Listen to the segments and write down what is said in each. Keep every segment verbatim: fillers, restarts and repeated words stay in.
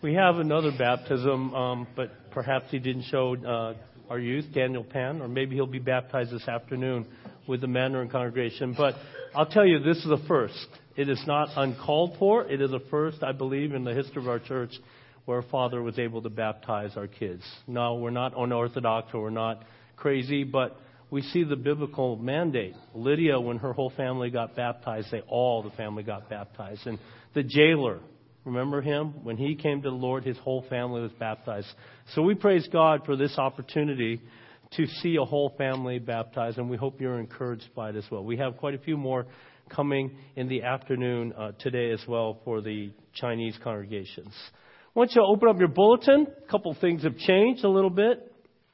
We have another baptism, um, but perhaps he didn't show uh, our youth, Daniel Pan, or maybe he'll be baptized this afternoon with the Mandarin congregation. But I'll tell you, this is a first. It is not uncalled for. It is a first, I believe, in the history of our church where a father was able to baptize our kids. No, we're not unorthodox or we're not crazy, but we see the biblical mandate. Lydia, when her whole family got baptized, they all, the family got baptized. And the jailer, remember him? When he came to the Lord, his whole family was baptized. So we praise God for this opportunity to see a whole family baptized, and we hope you're encouraged by it as well. We have quite a few more coming in the afternoon uh, today as well for the Chinese congregations. I want you to open up your bulletin. A couple things have changed a little bit.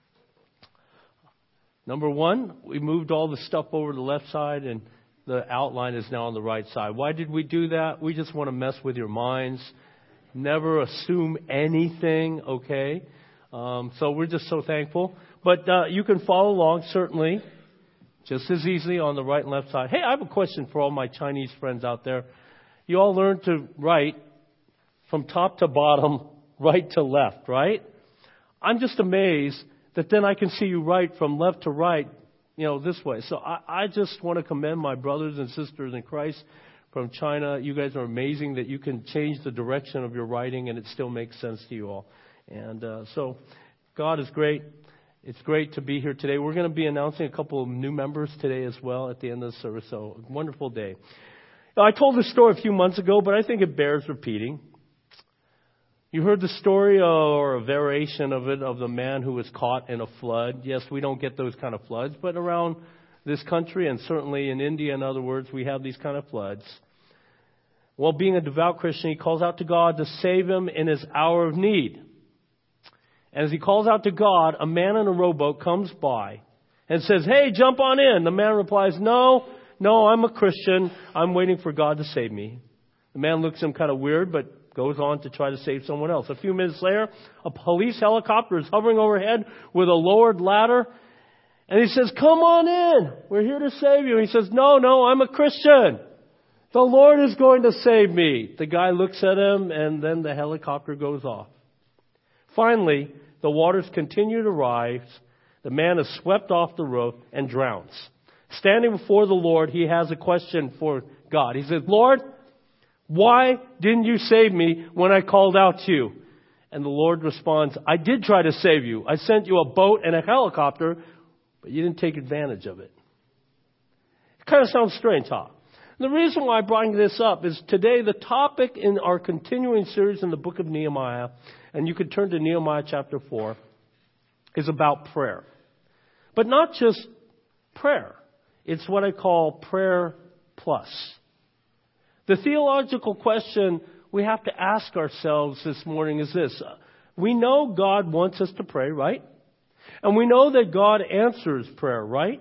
Number one, we moved all the stuff over to the left side, and the outline is now on the right side. Why did we do that? We just want to mess with your minds. Never assume anything, okay? Um, so we're just so thankful. But uh, you can follow along, certainly, just as easily on the right and left side. Hey, I have a question for all my Chinese friends out there. You all learn to write from top to bottom, right to left, right? I'm just amazed that then I can see you write from left to right, you know, this way. So I, I just want to commend my brothers and sisters in Christ from China. You guys are amazing that you can change the direction of your writing and it still makes sense to you all. And uh, so God is great. It's great to be here today. We're going to be announcing a couple of new members today as well at the end of the service. So a wonderful day. Now, I told this story a few months ago, but I think it bears repeating. You heard the story or a variation of it of the man who was caught in a flood. Yes, we don't get those kind of floods, but around this country and certainly in India, in other words, we have these kind of floods. Well, being a devout Christian, he calls out to God to save him in his hour of need. And as he calls out to God, a man in a rowboat comes by and says, "Hey, jump on in." The man replies, "No, no, I'm a Christian. I'm waiting for God to save me." The man looks at him kind of weird, but goes on to try to save someone else. A few minutes later, a police helicopter is hovering overhead with a lowered ladder. And he says, "Come on in. We're here to save you." He says, "No, no, I'm a Christian. The Lord is going to save me." The guy looks at him, and then the helicopter goes off. Finally, the waters continue to rise. The man is swept off the roof and drowns. Standing before the Lord, he has a question for God. He says, "Lord, why didn't you save me when I called out to you?" And the Lord responds, "I did try to save you. I sent you a boat and a helicopter, but you didn't take advantage of it." It kind of sounds strange, huh? The reason why I bring this up is today the topic in our continuing series in the book of Nehemiah, and you could turn to Nehemiah chapter four, is about prayer. But not just prayer. It's what I call prayer plus. The theological question we have to ask ourselves this morning is this. We know God wants us to pray, right? And we know that God answers prayer, right?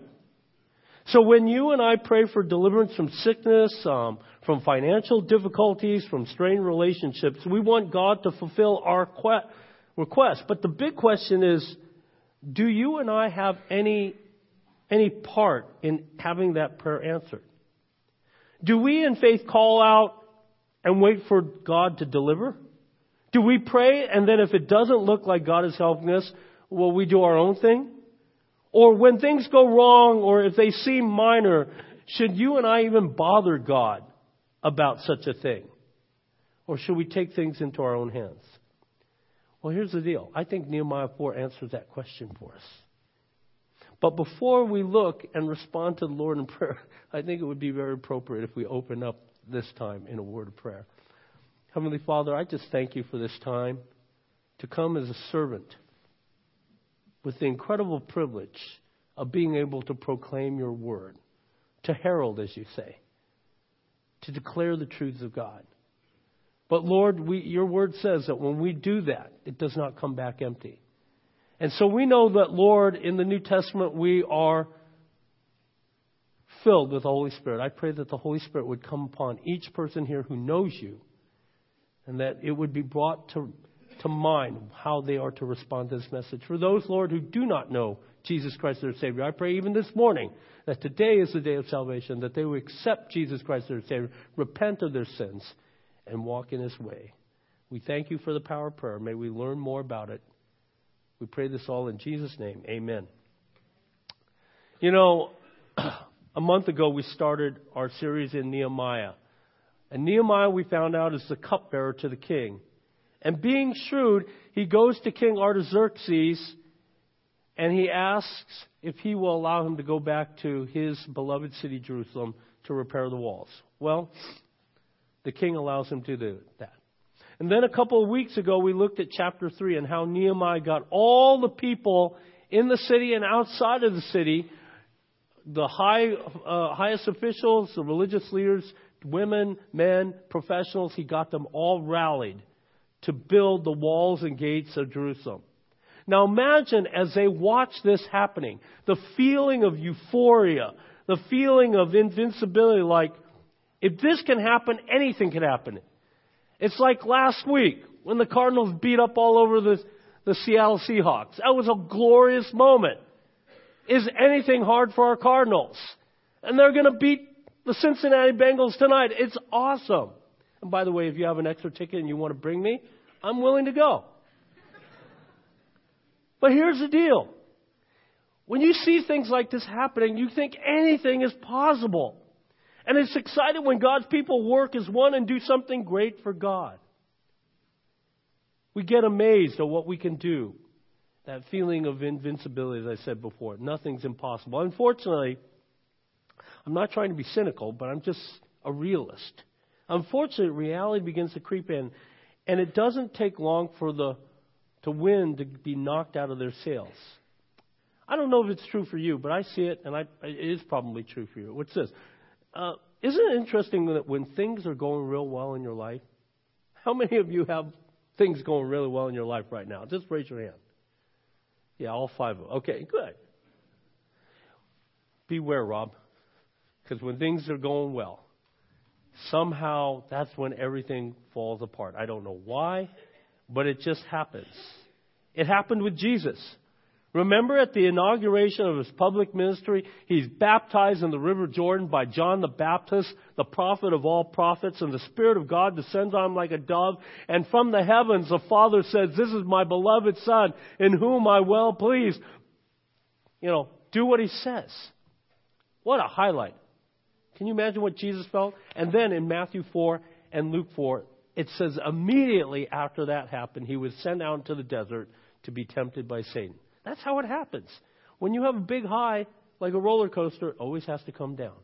So when you and I pray for deliverance from sickness, um, from financial difficulties, from strained relationships, we want God to fulfill our que- request. But the big question is, do you and I have any, any part in having that prayer answered? Do we in faith call out and wait for God to deliver? Do we pray and then if it doesn't look like God is helping us, will we do our own thing? Or when things go wrong or if they seem minor, should you and I even bother God about such a thing? Or should we take things into our own hands? Well, here's the deal. I think Nehemiah four answers that question for us. But before we look and respond to the Lord in prayer, I think it would be very appropriate if we open up this time in a word of prayer. Heavenly Father, I just thank you for this time to come as a servant with the incredible privilege of being able to proclaim your word, to herald, as you say, to declare the truths of God. But Lord, we, your word says that when we do that, it does not come back empty. And so we know that, Lord, in the New Testament, we are filled with the Holy Spirit. I pray that the Holy Spirit would come upon each person here who knows you and that it would be brought to, to mind how they are to respond to this message. For those, Lord, who do not know Jesus Christ their Savior, I pray even this morning that today is the day of salvation, that they will accept Jesus Christ their Savior, repent of their sins, and walk in His way. We thank you for the power of prayer. May we learn more about it. We pray this all in Jesus' name. Amen. You know, a month ago we started our series in Nehemiah. And Nehemiah, we found out, is the cupbearer to the king. And being shrewd, he goes to King Artaxerxes and he asks if he will allow him to go back to his beloved city, Jerusalem, to repair the walls. Well, the king allows him to do that. And then a couple of weeks ago, we looked at chapter three and how Nehemiah got all the people in the city and outside of the city, the high, uh, highest officials, the religious leaders, women, men, professionals, he got them all rallied to build the walls and gates of Jerusalem. Now imagine as they watch this happening, the feeling of euphoria, the feeling of invincibility, like, if this can happen, anything can happen. It's like last week when the Cardinals beat up all over the, the Seattle Seahawks. That was a glorious moment. Is anything hard for our Cardinals? And they're going to beat the Cincinnati Bengals tonight. It's awesome. And by the way, if you have an extra ticket and you want to bring me, I'm willing to go. But here's the deal. When you see things like this happening, you think anything is possible. And it's exciting when God's people work as one and do something great for God. We get amazed at what we can do. That feeling of invincibility, as I said before. Nothing's impossible. Unfortunately, I'm not trying to be cynical, but I'm just a realist. Unfortunately, reality begins to creep in, and it doesn't take long for the to wind to be knocked out of their sails. I don't know if it's true for you, but I see it, and I, it is probably true for you. What's this? Uh, isn't it interesting that when things are going real well in your life, how many of you have things going really well in your life right now? Just raise your hand. Yeah, all five of them. Okay, good. Beware, Rob, because when things are going well, somehow that's when everything falls apart. I don't know why, but it just happens. It happened with Jesus. Remember at the inauguration of his public ministry, he's baptized in the River Jordan by John the Baptist, the prophet of all prophets, and the Spirit of God descends on him like a dove. And from the heavens, the Father says, "This is my beloved Son, in whom I well please." You know, do what he says. What a highlight. Can you imagine what Jesus felt? And then in Matthew four and Luke four, it says immediately after that happened, he was sent out into the desert to be tempted by Satan. That's how it happens. When you have a big high, like a roller coaster, it always has to come down.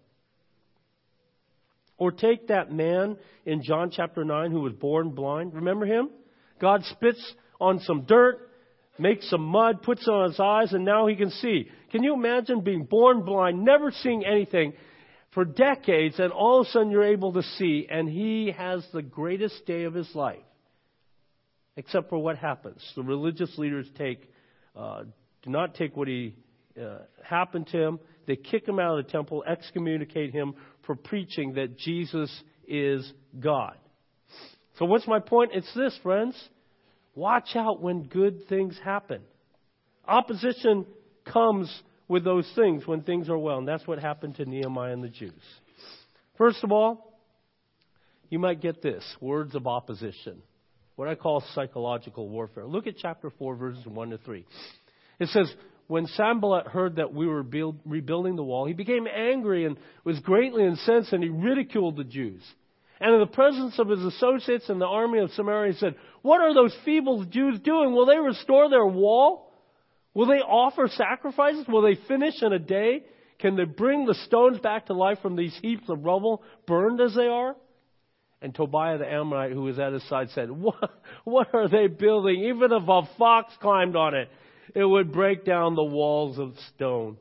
Or take that man in John chapter nine who was born blind. Remember him? God spits on some dirt, makes some mud, puts it on his eyes, and now he can see. Can you imagine being born blind, never seeing anything for decades, and all of a sudden you're able to see, and he has the greatest day of his life. Except for what happens. The religious leaders take Uh, do not take what he uh, happened to him. They kick him out of the temple, excommunicate him for preaching that Jesus is God. So what's my point? It's this, friends. Watch out when good things happen. Opposition comes with those things when things are well. And that's what happened to Nehemiah and the Jews. First of all, you might get this. Words of opposition. What I call psychological warfare. Look at chapter four, verses one to three. It says, when Sanballat heard that we were build, rebuilding the wall, he became angry and was greatly incensed, and he ridiculed the Jews. And in the presence of his associates in the army of Samaria, he said, "What are those feeble Jews doing? Will they restore their wall? Will they offer sacrifices? Will they finish in a day? Can they bring the stones back to life from these heaps of rubble, burned as they are?" And Tobiah the Ammonite, who was at his side, said, what, what are they building? Even if a fox climbed on it, it would break down the walls of stone.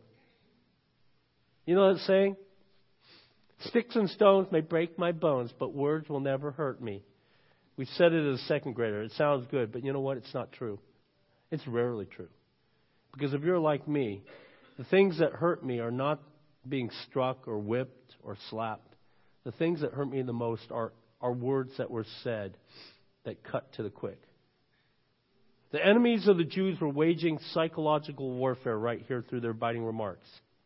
You know what it's saying? Sticks and stones may break my bones, but words will never hurt me. We said it as a second grader. It sounds good, but you know what? It's not true. It's rarely true. Because if you're like me, the things that hurt me are not being struck or whipped or slapped. The things that hurt me the most are are words that were said that cut to the quick. The enemies of the Jews were waging psychological warfare right here through their biting remarks.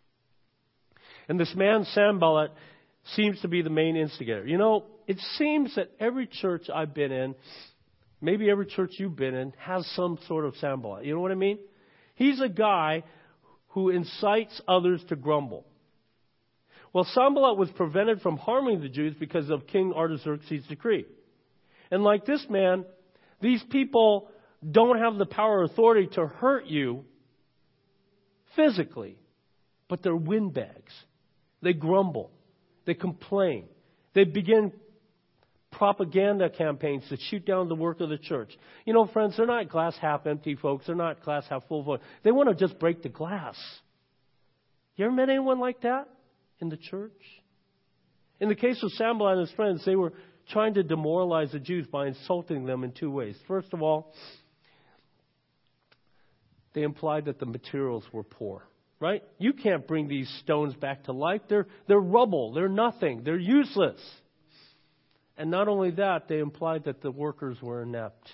And this man, Sanballat, seems to be the main instigator. You know, it seems that every church I've been in, maybe every church you've been in has some sort of Sanballat. You know what I mean? He's a guy who incites others to grumble. Well, Sanballat was prevented from harming the Jews because of King Artaxerxes' decree. And like this man, these people don't have the power or authority to hurt you physically, but they're windbags. They grumble. They complain. They begin propaganda campaigns to shoot down the work of the church. You know, friends, they're not glass half empty folks. They're not glass half full folks. They want to just break the glass. You ever met anyone like that in the church? In the case of Sanballat and his friends, they were trying to demoralize the Jews by insulting them in two ways. First of all, they implied that the materials were poor. Right? You can't bring these stones back to life. They're, they're rubble. They're nothing. They're useless. And not only that, they implied that the workers were inept.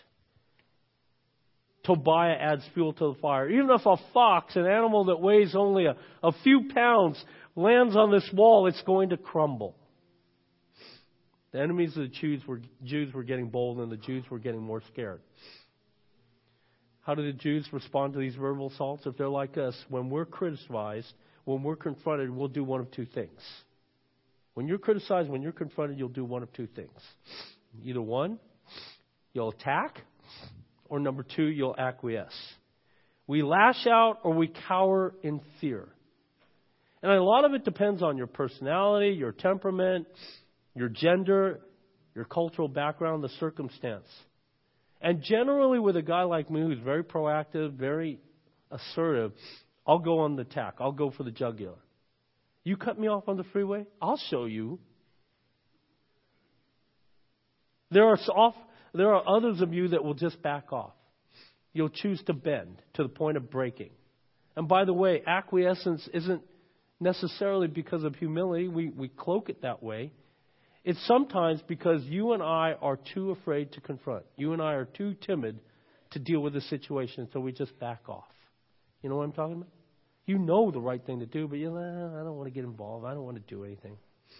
Tobiah adds fuel to the fire. Even if a fox, an animal that weighs only a, a few pounds, lands on this wall, it's going to crumble. The enemies of the Jews were, Jews were getting bold, and the Jews were getting more scared. How do the Jews respond to these verbal assaults? If they're like us, when we're criticized, when we're confronted, we'll do one of two things. When you're criticized, when you're confronted, you'll do one of two things. Either one, you'll attack, or number two, you'll acquiesce. We lash out or we cower in fear. And a lot of it depends on your personality, your temperament, your gender, your cultural background, the circumstance. And generally with a guy like me who's very proactive, very assertive, I'll go on the attack. I'll go for the jugular. You cut me off on the freeway, I'll show you. There are off, there are others of you that will just back off. You'll choose to bend to the point of breaking. And by the way, acquiescence isn't necessarily because of humility. We, we cloak it that way. It's sometimes because you and I are too afraid to confront. You and I are too timid to deal with the situation, so we just back off. You know what I'm talking about? You know the right thing to do, but you're like, eh, I don't want to get involved. I don't want to do anything.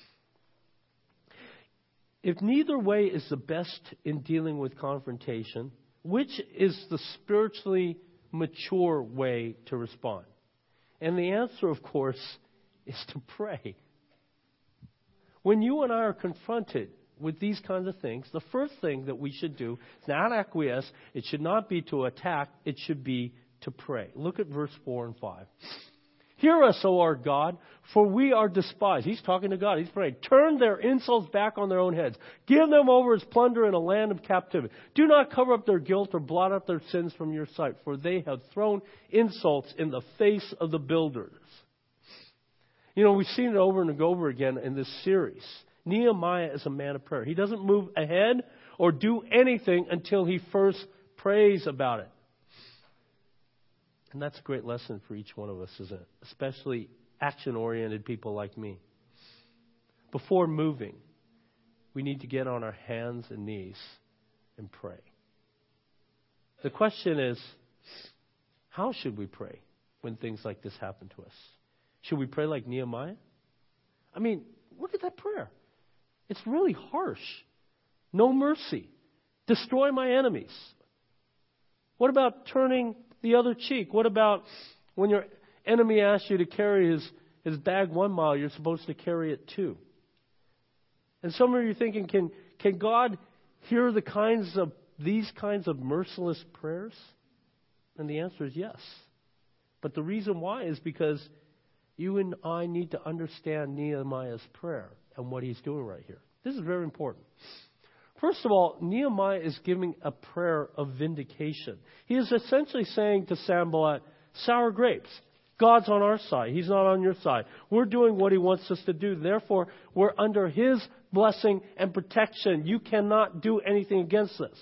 If neither way is the best in dealing with confrontation, which is the spiritually mature way to respond? And the answer, of course, is to pray. When you and I are confronted with these kinds of things, the first thing that we should do is not acquiesce. It should not be to attack. It should be to pray. Look at verse four and five. Hear us, O our God, for we are despised. He's talking to God. He's praying. Turn their insults back on their own heads. Give them over as plunder in a land of captivity. Do not cover up their guilt or blot out their sins from your sight, for they have thrown insults in the face of the builders. You know, we've seen it over and over again in this series. Nehemiah is a man of prayer. He doesn't move ahead or do anything until he first prays about it. And that's a great lesson for each one of us, isn't it? Especially action-oriented people like me. Before moving, we need to get on our hands and knees and pray. The question is, how should we pray when things like this happen to us? Should we pray like Nehemiah? I mean, look at that prayer. It's really harsh. No mercy. Destroy my enemies. What about turning the other cheek? What about when your enemy asks you to carry his, his bag one mile, you're supposed to carry it two? And some of you are thinking, can, can God hear the kinds of these kinds of merciless prayers? And the answer is yes. But the reason why is because you and I need to understand Nehemiah's prayer and what he's doing right here. This is very important. First of all, Nehemiah is giving a prayer of vindication. He is essentially saying to Sanballat, sour grapes. God's on our side. He's not on your side. We're doing what he wants us to do. Therefore, we're under his blessing and protection. You cannot do anything against this.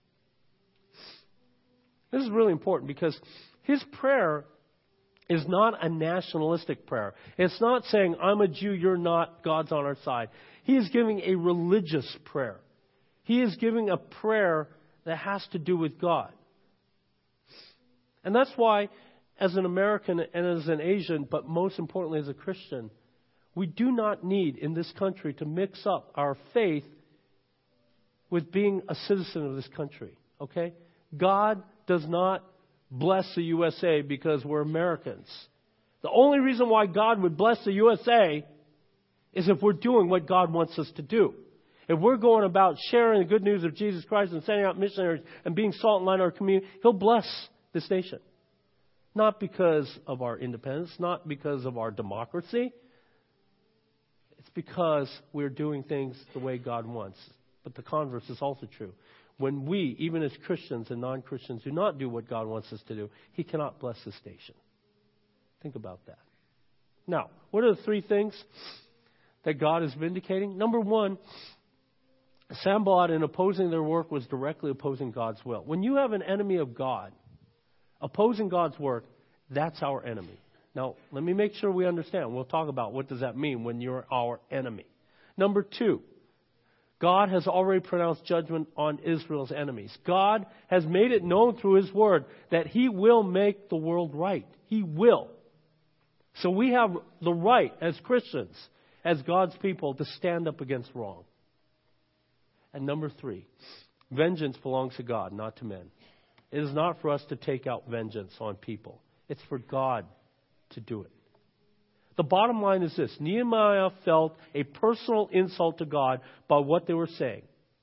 This is really important because his prayer is not a nationalistic prayer. It's not saying, I'm a Jew, you're not, God's on our side. He is giving a religious prayer. He is giving a prayer that has to do with God. And that's why, as an American and as an Asian, but most importantly as a Christian, we do not need in this country to mix up our faith with being a citizen of this country, Okay? God does not bless the U S A because we're Americans. The only reason why God would bless the U S A is if we're doing what God wants us to do. If we're going about sharing the good news of Jesus Christ and sending out missionaries and being salt and light in our community, He'll bless this nation. Not because of our independence, not because of our democracy. It's because we're doing things the way God wants. But the converse is also true. When we, even as Christians and non-Christians, do not do what God wants us to do, He cannot bless this nation. Think about that. Now, what are the three things that God is vindicating? Number one, Sanballat, in opposing their work, was directly opposing God's will. When you have an enemy of God opposing God's work, that's our enemy. Now, let me make sure we understand. We'll talk about what does that mean when you're our enemy. Number two, God has already pronounced judgment on Israel's enemies. God has made it known through His Word that He will make the world right. He will. So we have the right as Christians, as God's people, to stand up against wrong. And number three, vengeance belongs to God, not to men. It is not for us to take out vengeance on people. It's for God to do it. The bottom line is this. Nehemiah felt a personal insult to God by what they were saying.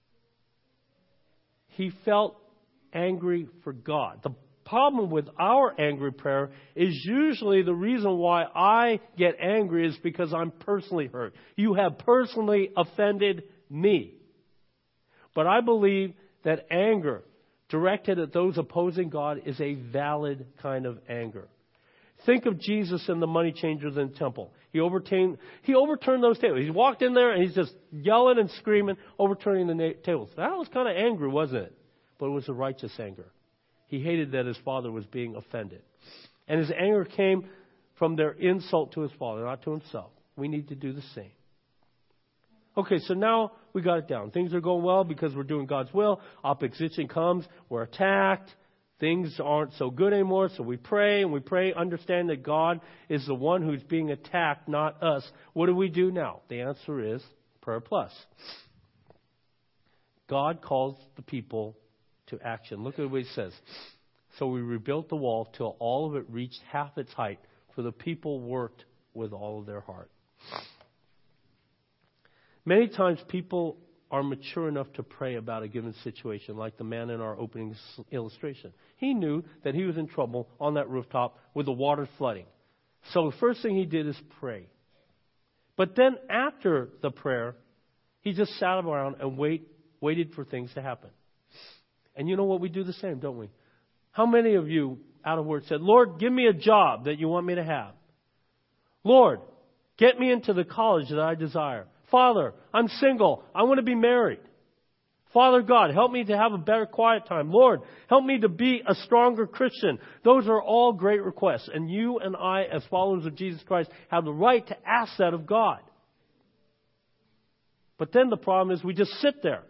He felt angry for God. The problem with our angry prayer is usually the reason why I get angry is because I'm personally hurt. You have personally offended me. But I believe that anger directed at those opposing God is a valid kind of anger. Think of Jesus and the money changers in the temple. He overturned, he overturned those tables. He walked in there and he's just yelling and screaming, overturning the na- tables. That was kind of angry, wasn't it? But it was a righteous anger. He hated that his father was being offended. And his anger came from their insult to his father, not to himself. We need to do the same. Okay, so now we got it down. Things are going well because we're doing God's will. Opposition comes. We're attacked. Things aren't so good anymore, so we pray, and we pray, understand that God is the one who's being attacked, not us. What do we do now? The answer is prayer plus. God calls the people to action. Look at what He says. So we rebuilt the wall till all of it reached half its height, for the people worked with all of their heart. Many times people are mature enough to pray about a given situation, like the man in our opening illustration. He knew that he was in trouble on that rooftop with the water flooding. So the first thing he did is pray. But then after the prayer, he just sat around and wait, waited for things to happen. And you know what? We do the same, don't we? How many of you, out of word, said, Lord, give me a job that you want me to have. Lord, get me into the college that I desire. Father, I'm single. I want to be married. Father God, help me to have a better quiet time. Lord, help me to be a stronger Christian. Those are all great requests. And you and I, as followers of Jesus Christ, have the right to ask that of God. But then the problem is we just sit there.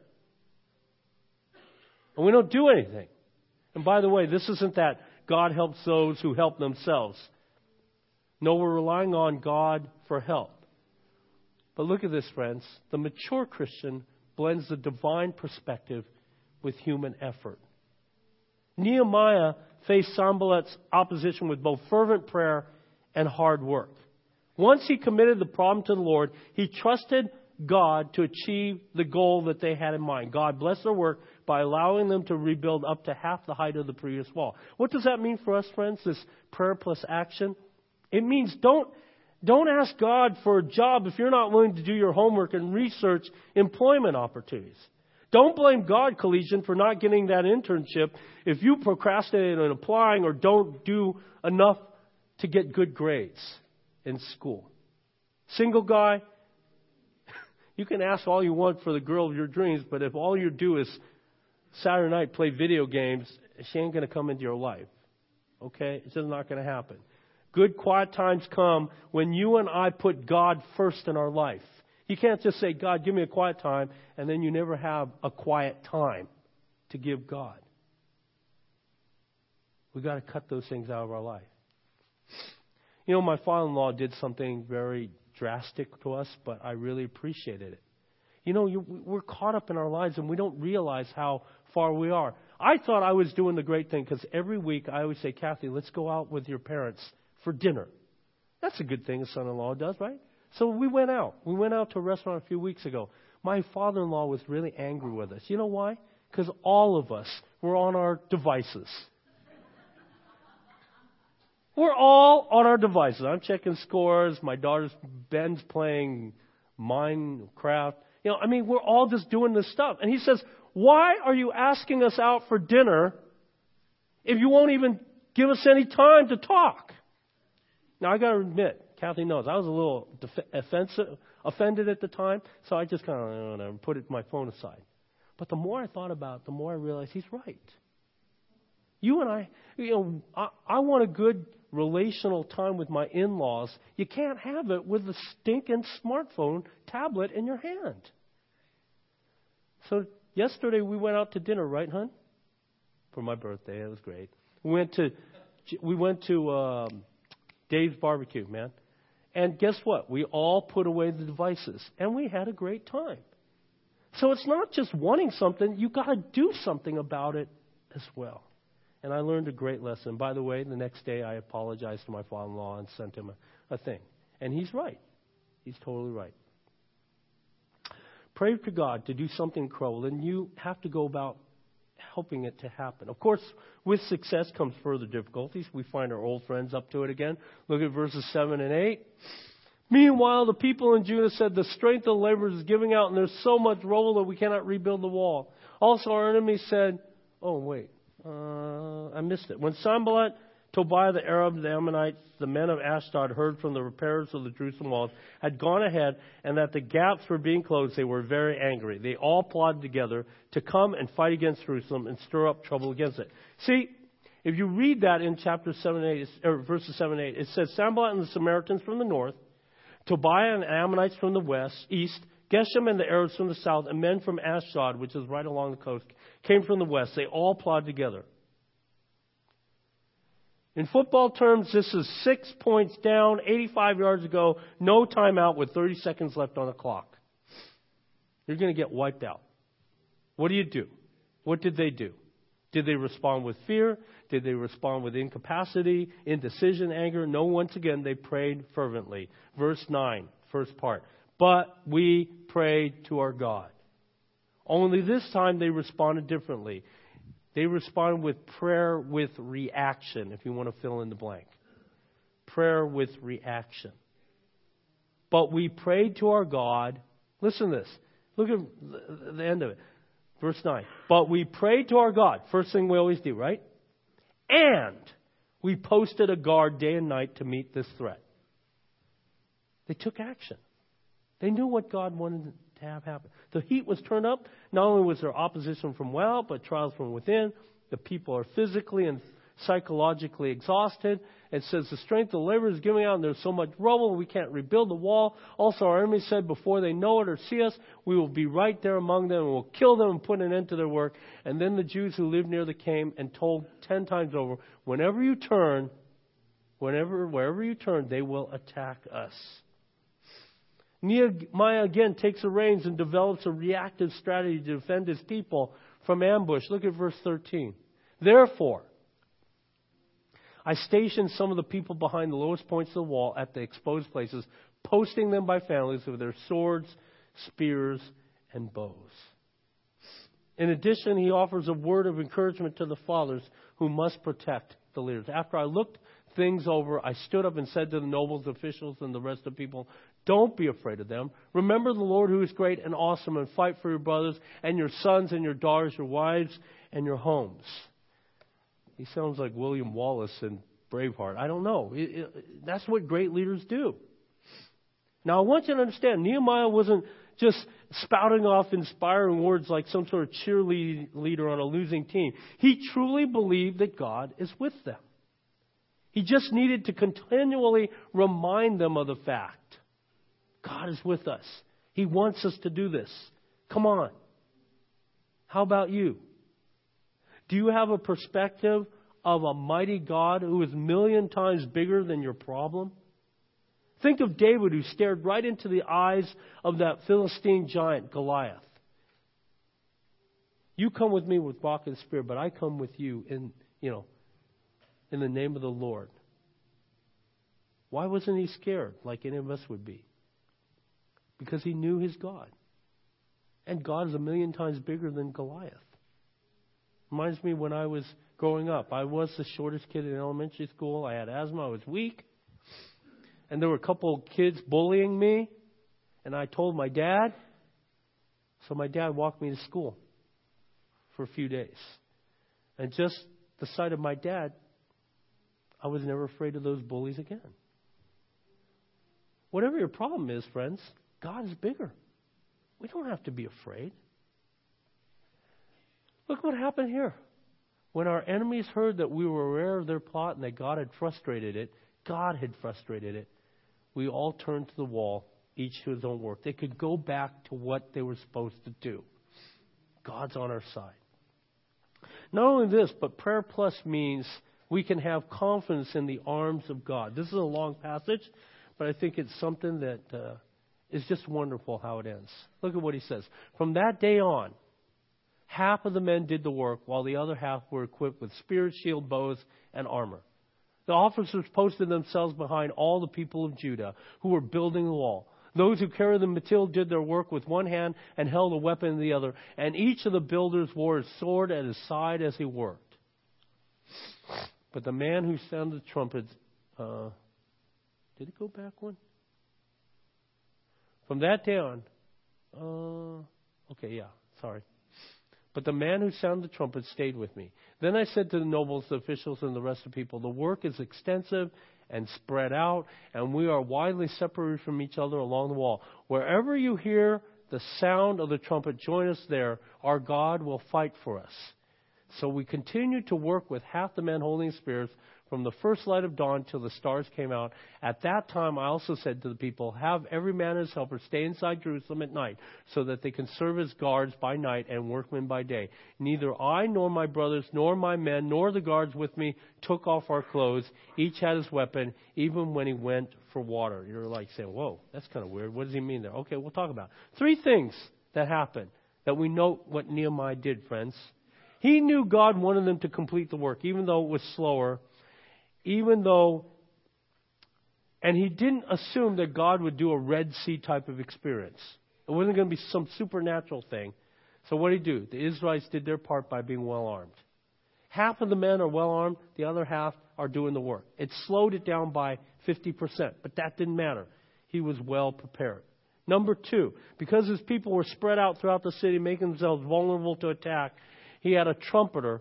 And we don't do anything. And by the way, this isn't that God helps those who help themselves. No, we're relying on God for help. But look at this, friends. The mature Christian blends the divine perspective with human effort. Nehemiah faced Sanballat's opposition with both fervent prayer and hard work. Once he committed the problem to the Lord, he trusted God to achieve the goal that they had in mind. God blessed their work by allowing them to rebuild up to half the height of the previous wall. What does that mean for us, friends, this prayer plus action? It means don't Don't ask God for a job if you're not willing to do your homework and research employment opportunities. Don't blame God, Collegian, for not getting that internship if you procrastinate on applying or don't do enough to get good grades in school. Single guy, you can ask all you want for the girl of your dreams, but if all you do is Saturday night play video games, she ain't going to come into your life. Okay? It's just not going to happen. Good quiet times come when you and I put God first in our life. You can't just say, God, give me a quiet time, and then you never have a quiet time to give God. We've got to cut those things out of our life. You know, my father-in-law did something very drastic to us, but I really appreciated it. You know, you, we're caught up in our lives, and we don't realize how far we are. I thought I was doing the great thing because every week I always say, Kathy, let's go out with your parents for dinner. That's a good thing a son-in-law does, right? So we went out. We went out to a restaurant a few weeks ago. My father-in-law was really angry with us. You know why? Because all of us were on our devices. We're all on our devices. I'm checking scores. My daughter's, Ben's playing Minecraft. You know, I mean, we're all just doing this stuff. And he says, why are you asking us out for dinner if you won't even give us any time to talk? Now, I got to admit, Kathy knows, I was a little def- offensive, offended at the time, so I just kind of you know, put it, my phone aside. But the more I thought about it, the more I realized he's right. You and I, you know, I, I want a good relational time with my in-laws. You can't have it with the stinking smartphone tablet in your hand. So yesterday we went out to dinner, right, hon? For my birthday. It was great. We went to we went to um, Dave's Barbecue, man. And guess what? We all put away the devices, and we had a great time. So it's not just wanting something. You got to do something about it as well. And I learned a great lesson. By the way, the next day I apologized to my father-in-law and sent him a, a thing. And he's right. He's totally right. Pray to God to do something incredible, and you have to go about helping it to happen. Of course, with success comes further difficulties. We find our old friends up to it again. Look at verses seven and eight. Meanwhile, the people in Judah said, the strength of the laborers is giving out, and there's so much rubble that we cannot rebuild the wall. Also, our enemies said, oh, wait, uh, I missed it. When Sanballat, Tobiah the Arab, the Ammonites, the men of Ashdod heard from the repairers of the Jerusalem walls, had gone ahead, and that the gaps were being closed, they were very angry. They all plotted together to come and fight against Jerusalem and stir up trouble against it. See, if you read that in chapter seven, eight, or verses seven, eight, it says Sanballat and the Samaritans from the north, Tobiah and Ammonites from the west, east, Geshem and the Arabs from the south, and men from Ashdod, which is right along the coast, came from the west. They all plotted together. In football terms, this is six points down, eighty-five yards ago, no timeout with thirty seconds left on the clock. You're going to get wiped out. What do you do? What did they do? Did they respond with fear? Did they respond with incapacity, indecision, anger? No, once again, they prayed fervently. Verse nine, first part. But we prayed to our God. Only this time they responded differently. They responded with prayer with reaction, if you want to fill in the blank. Prayer with reaction. But we prayed to our God. Listen to this. Look at the end of it. Verse nine. But we prayed to our God. First thing we always do, right? And we posted a guard day and night to meet this threat. They took action. They knew what God wanted to have happen. The heat was turned up. Not only was there opposition from without, but trials from within. The people are physically and psychologically exhausted. It says the strength of the labor is giving out, and there's so much rubble we can't rebuild the wall. Also, our enemy said, before they know it or see us, we will be right there among them, and we'll kill them and put an end to their work. And then the Jews who lived near them came and told ten times over, whenever you turn, whenever wherever you turn, they will attack us. Nehemiah again takes the reins and develops a reactive strategy to defend his people from ambush. Look at verse thirteen. Therefore, I stationed some of the people behind the lowest points of the wall at the exposed places, posting them by families with their swords, spears, and bows. In addition, he offers a word of encouragement to the fathers who must protect the leaders. After I looked things over, I stood up and said to the nobles, officials, and the rest of the people, don't be afraid of them. Remember the Lord who is great and awesome, and fight for your brothers and your sons and your daughters, your wives and your homes. He sounds like William Wallace in Braveheart. I don't know. It, it, that's what great leaders do. Now, I want you to understand, Nehemiah wasn't just spouting off inspiring words like some sort of cheerleader on a losing team. He truly believed that God is with them. He just needed to continually remind them of the fact. God is with us. He wants us to do this. Come on. How about you? Do you have a perspective of a mighty God who is a million times bigger than your problem? Think of David, who stared right into the eyes of that Philistine giant, Goliath. You come with me with rock and spear, but I come with you in, you know, in the name of the Lord. Why wasn't he scared like any of us would be? Because he knew his God. And God is a million times bigger than Goliath. Reminds me when I was growing up. I was the shortest kid in elementary school. I had asthma. I was weak. And there were a couple of kids bullying me. And I told my dad. So my dad walked me to school for a few days. And just the sight of my dad, I was never afraid of those bullies again. Whatever your problem is, friends, God is bigger. We don't have to be afraid. Look what happened here. When our enemies heard that we were aware of their plot and that God had frustrated it, God had frustrated it, we all turned to the wall, each to his own work. They could go back to what they were supposed to do. God's on our side. Not only this, but prayer plus means we can have confidence in the arms of God. This is a long passage, but I think it's something that uh, is just wonderful how it ends. Look at what he says. From that day on, half of the men did the work, while the other half were equipped with spears, shield, bows, and armor. The officers posted themselves behind all the people of Judah who were building the wall. Those who carried the material did their work with one hand and held a weapon in the other, and each of the builders wore his sword at his side as he worked. But the man who sounded the trumpet, uh, did it go back one? From that day on, uh, okay, yeah, sorry. But the man who sounded the trumpet stayed with me. Then I said to the nobles, the officials, and the rest of the people, the work is extensive and spread out, and we are widely separated from each other along the wall. Wherever you hear the sound of the trumpet, join us there. Our God will fight for us. So we continued to work with half the men holding spears from the first light of dawn till the stars came out. At that time I also said to the people, have every man and his helper stay inside Jerusalem at night, so that they can serve as guards by night and workmen by day. Neither I nor my brothers nor my men nor the guards with me took off our clothes. Each had his weapon, even when he went for water. You're like saying, whoa, that's kind of weird. What does he mean there? Okay, we'll talk about it. Three things that happened that we note what Nehemiah did, friends. He knew God wanted them to complete the work, even though it was slower, even though, and he didn't assume that God would do a Red Sea type of experience. It wasn't going to be some supernatural thing. So what did he do? The Israelites did their part by being well armed. Half of the men are well armed, the other half are doing the work. It slowed it down by fifty percent, but that didn't matter. He was well prepared. Number two, because his people were spread out throughout the city, making themselves vulnerable to attack, he had a trumpeter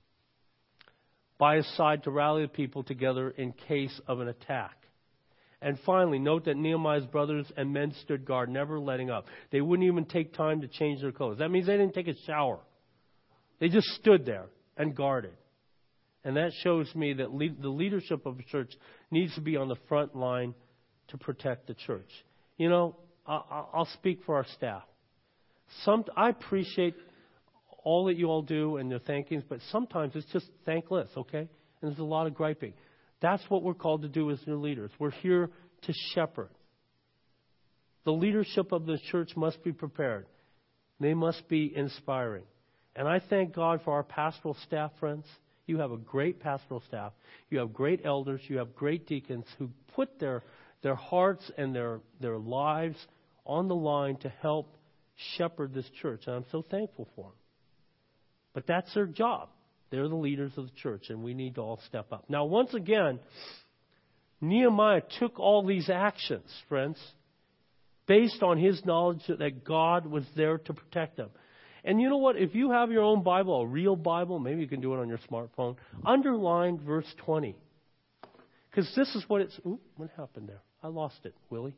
by his side to rally the people together in case of an attack. And finally, note that Nehemiah's brothers and men stood guard, never letting up. They wouldn't even take time to change their clothes. That means they didn't take a shower. They just stood there and guarded. And that shows me that le- the leadership of a church needs to be on the front line to protect the church. You know, I- I'll speak for our staff. Some, I appreciate all that you all do and your thankings, but sometimes it's just thankless, okay? And there's a lot of griping. That's what we're called to do as your leaders. We're here to shepherd. The leadership of the church must be prepared. They must be inspiring. And I thank God for our pastoral staff, friends. You have a great pastoral staff. You have great elders. You have great deacons who put their, their hearts and their, their lives on the line to help shepherd this church. And I'm so thankful for them. But that's their job. They're the leaders of the church, and we need to all step up. Now, once again, Nehemiah took all these actions, friends, based on his knowledge that God was there to protect them. And you know what? If you have your own Bible, a real Bible, maybe you can do it on your smartphone, underline verse twenty. Because this is what it's... Ooh, what happened there? I lost it, Willie.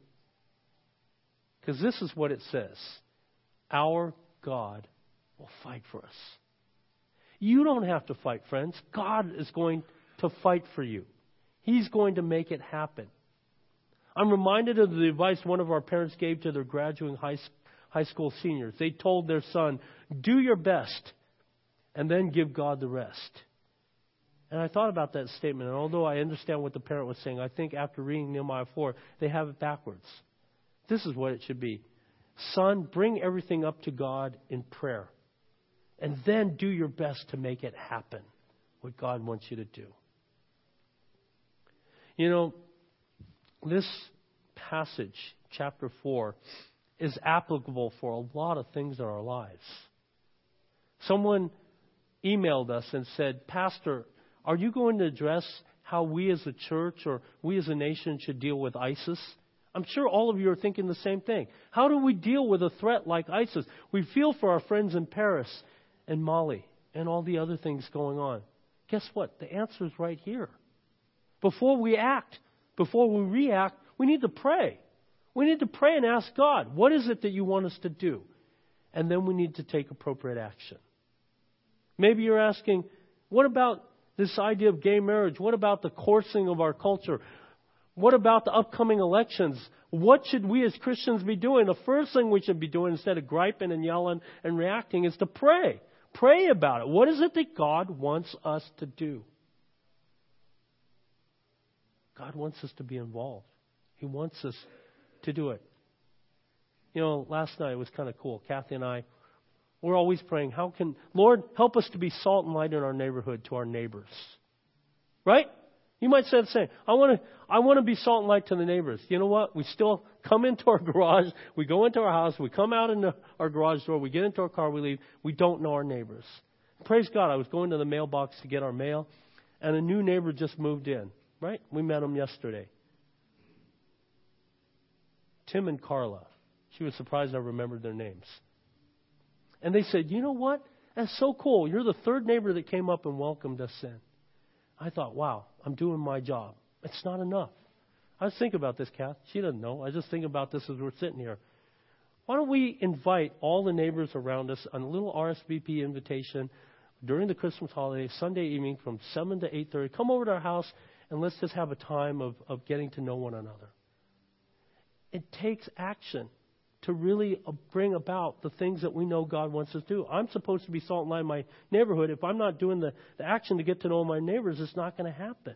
Because this is what it says. Our God will fight for us. You don't have to fight, friends. God is going to fight for you. He's going to make it happen. I'm reminded of the advice one of our parents gave to their graduating high, high school seniors. They told their son, do your best and then give God the rest. And I thought about that statement, and although I understand what the parent was saying, I think after reading Nehemiah four, they have it backwards. This is what it should be. Son, bring everything up to God in prayer. And then do your best to make it happen, what God wants you to do. You know, this passage, chapter four, is applicable for a lot of things in our lives. Someone emailed us and said, Pastor, are you going to address how we as a church or we as a nation should deal with ISIS? I'm sure all of you are thinking the same thing. How do we deal with a threat like ISIS? We feel for our friends in Paris and Mali and all the other things going on. Guess what? The answer is right here. Before we act, before we react, we need to pray. We need to pray and ask God, what is it that you want us to do? And then we need to take appropriate action. Maybe you're asking, what about this idea of gay marriage? What about the coursing of our culture? What about the upcoming elections? What should we as Christians be doing? The first thing we should be doing instead of griping and yelling and reacting is to pray. Pray about it. What is it that God wants us to do? God wants us to be involved. He wants us to do it. You know, last night was kind of cool. Kathy and I, we're always praying, how can, Lord, help us to be salt and light in our neighborhood to our neighbors. Right? You might say the same. I want to I want to be salt and light to the neighbors. You know what? We still come into our garage. We go into our house. We come out in the, our garage door. We get into our car. We leave. We don't know our neighbors. Praise God. I was going to the mailbox to get our mail, and a new neighbor just moved in. Right? We met him yesterday. Tim and Carla. She was surprised I remembered their names. And they said, you know what? That's so cool. You're the third neighbor that came up and welcomed us in. I thought, wow, I'm doing my job. It's not enough. I was thinking about this, Kath. She doesn't know. I just think about this as we're sitting here. Why don't we invite all the neighbors around us on a little R S V P invitation during the Christmas holiday, Sunday evening from seven to eight thirty. Come over to our house and let's just have a time of, of getting to know one another. It takes action to really bring about the things that we know God wants us to do. I'm supposed to be salt and light in my neighborhood. If I'm not doing the, the action to get to know my neighbors, it's not going to happen.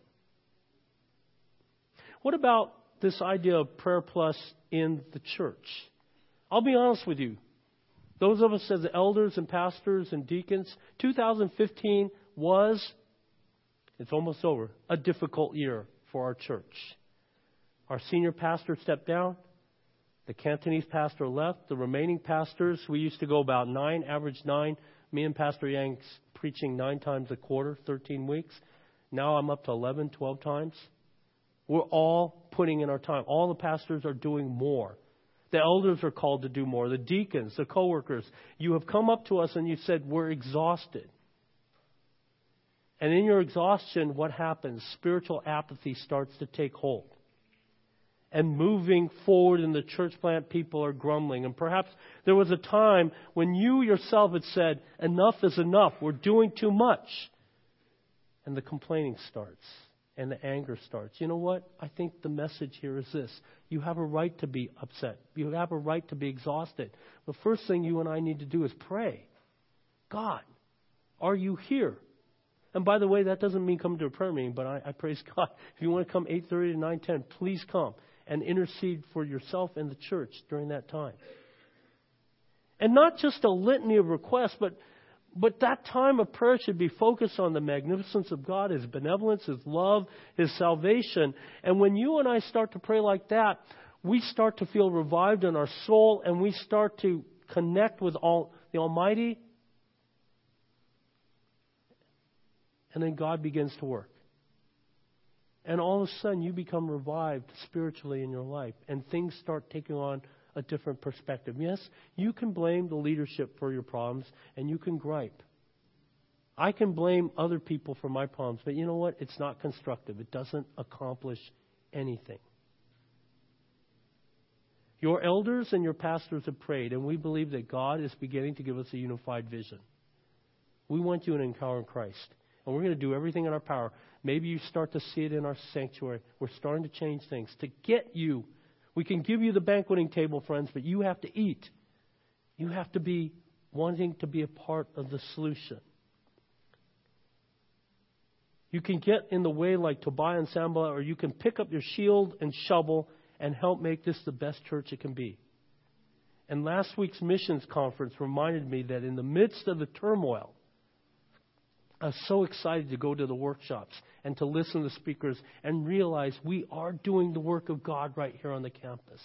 What about this idea of prayer plus in the church? I'll be honest with you. Those of us as elders and pastors and deacons, two thousand fifteen was, it's almost over, a difficult year for our church. Our senior pastor stepped down. The Cantonese pastor left. The remaining pastors, we used to go about nine, average nine. Me and Pastor Yang's preaching nine times a quarter, thirteen weeks. Now I'm up to eleven, twelve times. We're all putting in our time. All the pastors are doing more. The elders are called to do more. The deacons, the co-workers. You have come up to us and you said, we're exhausted. And in your exhaustion, what happens? Spiritual apathy starts to take hold. And moving forward in the church plant, people are grumbling. And perhaps there was a time when you yourself had said, enough is enough. We're doing too much. And the complaining starts. And the anger starts. You know what? I think the message here is this. You have a right to be upset. You have a right to be exhausted. The first thing you and I need to do is pray. God, are you here? And by the way, that doesn't mean come to a prayer meeting, but I, I praise God. If you want to come eight thirty to nine ten, please come. And intercede for yourself and the church during that time. And not just a litany of requests, but, but that time of prayer should be focused on the magnificence of God, His benevolence, His love, His salvation. And when you and I start to pray like that, we start to feel revived in our soul and we start to connect with all the Almighty. And then God begins to work. And all of a sudden, you become revived spiritually in your life. And things start taking on a different perspective. Yes, you can blame the leadership for your problems. And you can gripe. I can blame other people for my problems. But you know what? It's not constructive. It doesn't accomplish anything. Your elders and your pastors have prayed. And we believe that God is beginning to give us a unified vision. We want you to encounter Christ. And we're going to do everything in our power. Maybe you start to see it in our sanctuary. We're starting to change things to get you. We can give you the banqueting table, friends, but you have to eat. You have to be wanting to be a part of the solution. You can get in the way like Tobiah and Sanballat, or you can pick up your shield and shovel and help make this the best church it can be. And last week's missions conference reminded me that in the midst of the turmoil, I was so excited to go to the workshops and to listen to speakers and realize we are doing the work of God right here on the campus.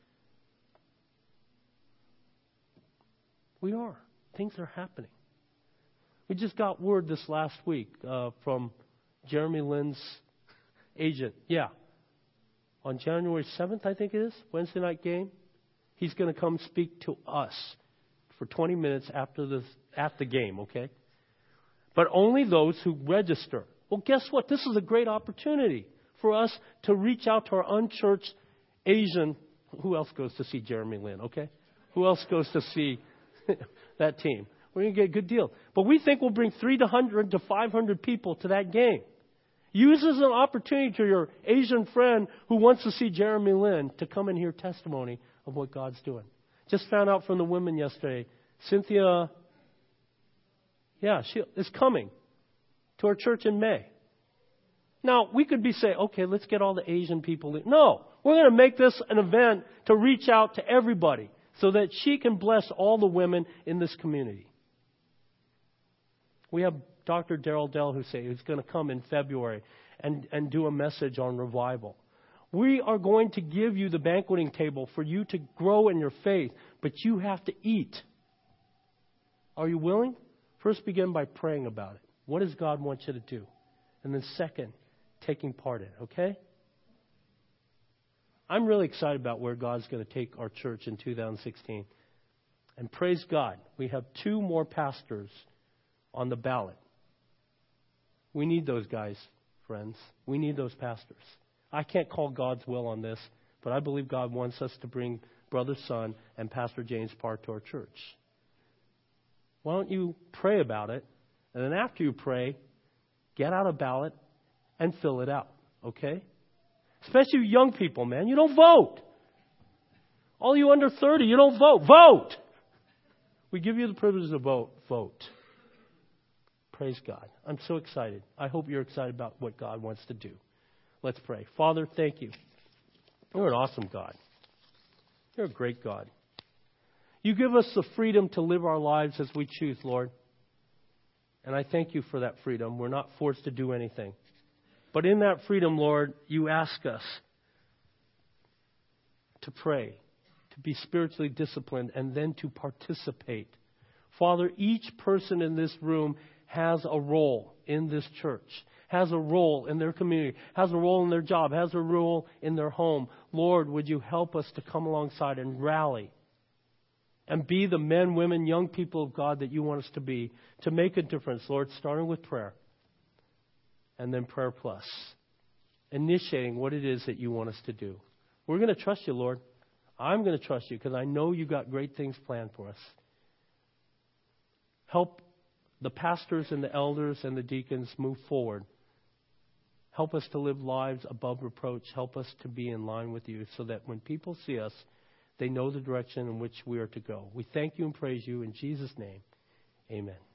We are. Things are happening. We just got word this last week uh, from Jeremy Lin's agent. Yeah. On January seventh, I think it is, Wednesday night game, he's going to come speak to us for twenty minutes after the, at the game, okay? But only those who register. Well, guess what? This is a great opportunity for us to reach out to our unchurched Asian. Who else goes to see Jeremy Lin, okay? Who else goes to see that team? We're going to get a good deal. But we think we'll bring three hundred to five hundred people to that game. Use as an opportunity to your Asian friend who wants to see Jeremy Lin to come and hear testimony of what God's doing. Just found out from the women yesterday. Cynthia, yeah, she is coming to our church in May. Now, we could be saying, okay, let's get all the Asian people in. No, we're going to make this an event to reach out to everybody so that she can bless all the women in this community. We have Doctor Darrell Del Hussein, who's going to come in February and, and do a message on revival. We are going to give you the banqueting table for you to grow in your faith, but you have to eat. Are you willing? First, begin by praying about it. What does God want you to do? And then second, taking part in it, okay? I'm really excited about where God's going to take our church in two thousand sixteen. And praise God, we have two more pastors on the ballot. We need those guys, friends. We need those pastors. I can't call God's will on this, but I believe God wants us to bring Brother Son and Pastor James Parr to our church. Why don't you pray about it, and then after you pray, get out a ballot and fill it out, okay? Especially you young people, man. You don't vote. All you under thirty, you don't vote. Vote! We give you the privilege to vote. Vote. Praise God. I'm so excited. I hope you're excited about what God wants to do. Let's pray. Father, thank you. You're an awesome God. You're a great God. You give us the freedom to live our lives as we choose, Lord. And I thank you for that freedom. We're not forced to do anything. But in that freedom, Lord, you ask us to pray, to be spiritually disciplined, and then to participate. Father, each person in this room has a role in this church, has a role in their community, has a role in their job, has a role in their home. Lord, would you help us to come alongside and rally and be the men, women, young people of God that you want us to be, to make a difference, Lord, starting with prayer and then prayer plus, initiating what it is that you want us to do. We're going to trust you, Lord. I'm going to trust you because I know you got great things planned for us. Help the pastors and the elders and the deacons move forward. Help us to live lives above reproach. Help us to be in line with you so that when people see us, they know the direction in which we are to go. We thank you and praise you in Jesus' name. Amen.